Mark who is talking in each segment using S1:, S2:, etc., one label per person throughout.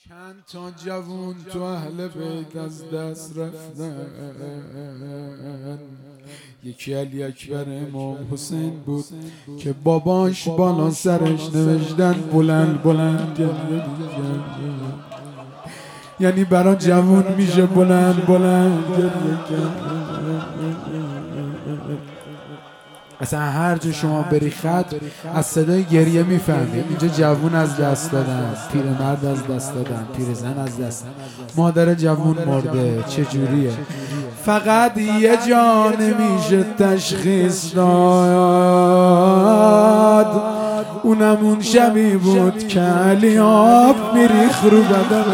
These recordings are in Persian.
S1: چند تا جوون تو اهل بیت از دست رفتن. یکی علی اکبر امام حسین بود که باباش بالا سرش نوشتن بلند بلند گریه. یعنی برا جوون میشه بلند بلند گریه. اصلا هر جا شما بری خط از صدای گریه میفهمی اینجا جوون از دست دادن، پیرمرد از دست دادن، پیرزن از دست دادن، مادر جوون مرده. چجوریه؟ فقط یه جا نمیشه تشخیص داد، اونم اون شبی بود که علی آب میریخ رو بدن.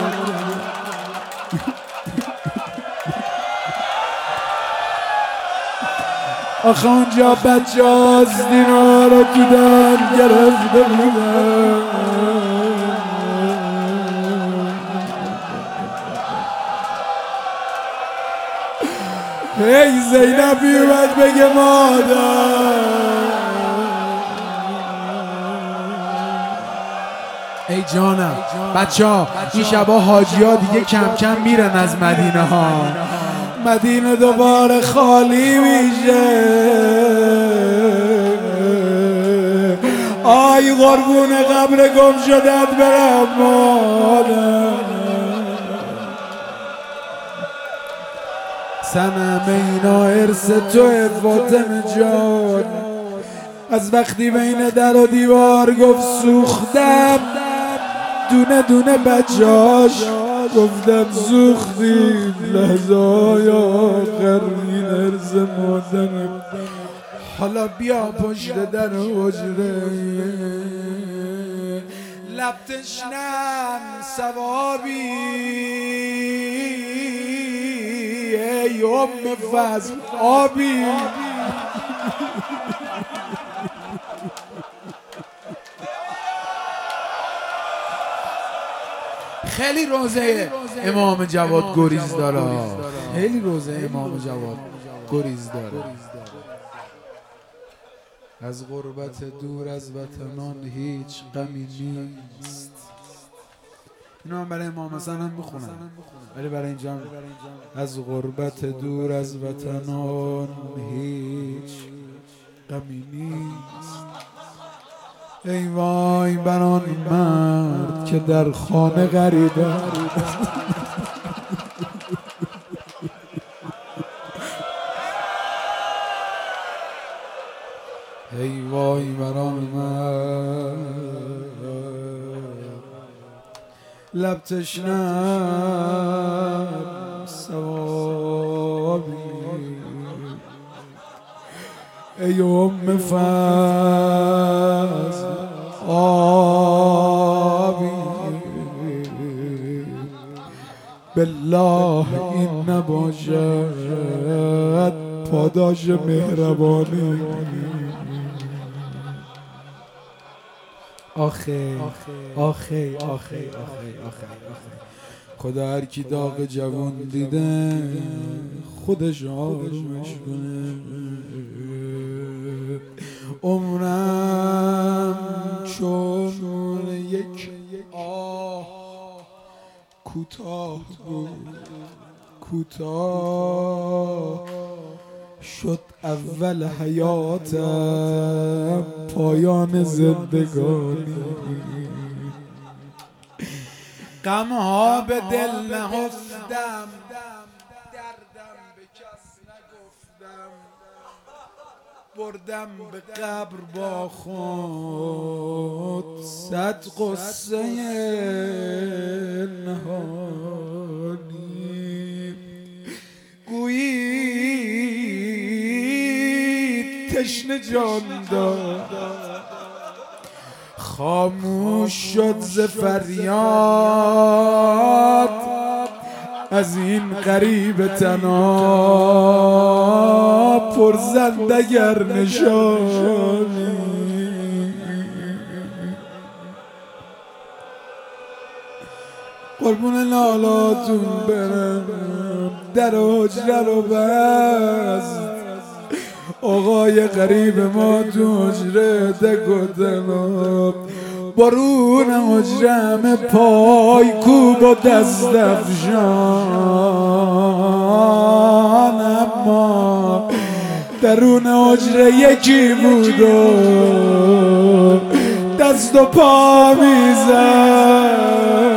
S1: آخه اونجا بچه هاست دینا رو تو دن گرفته بودن. هی زینبی اومد بگه مادر ای جانم بچه ها این شبا حاجی ها دیگه کم کم میرن از مدینه ها، مدینه دوباره خالی میشه. آی قربون قبر گم شدت برم مادر. سنم اینا ارث توه فاطمه جان، از وقتی بین در و دیوار گفت سوختم دونه دونه بچه‌هاش گفتم سوختیم لحظه‌های آخر این ارث مادرم. حالا بیا پشت در حجره لب تشنم ثوابی ای ام فضل آبی. خیلی روزه امام جواد گریز داره، خیلی روزه امام جواد گریز داره. از غربت دور از وطنان هیچ غمی نیست. اینو من برای امام حسن هم میخونم ولی برای اینجا هم از غربت دور از وطنان هیچ غمی نیست. ای وای بر آن مرد که در خانه غریبه، ای وای بر آن مرد لب تشنم ثوابی ای ام فضل آبی. بالله این نباشد پاداش مهربانی. آخه آخه آخه آخه آخه خدا هر کی داغ جوان دیده خودش آرومش کنه. عمرم چون یک آه کوتاه بود، کوتاه شد اول حیاتم پایان زندگانی. غمها به دل نهفتم، دردم به کس نگفتم، بردم به قبر با خود صد قصه نهانی. گویی تشنه جان داد خاموش شد ز فریاد از این غریب تنها پرزند اگر نشانی. قربون لالاتون برم در حجره رو بست، آقای غریب ما تو حجره دک و دناب برون حجرم پای کوب و دست افشان، اما درون حجره یکی بود و دست و پا میزد.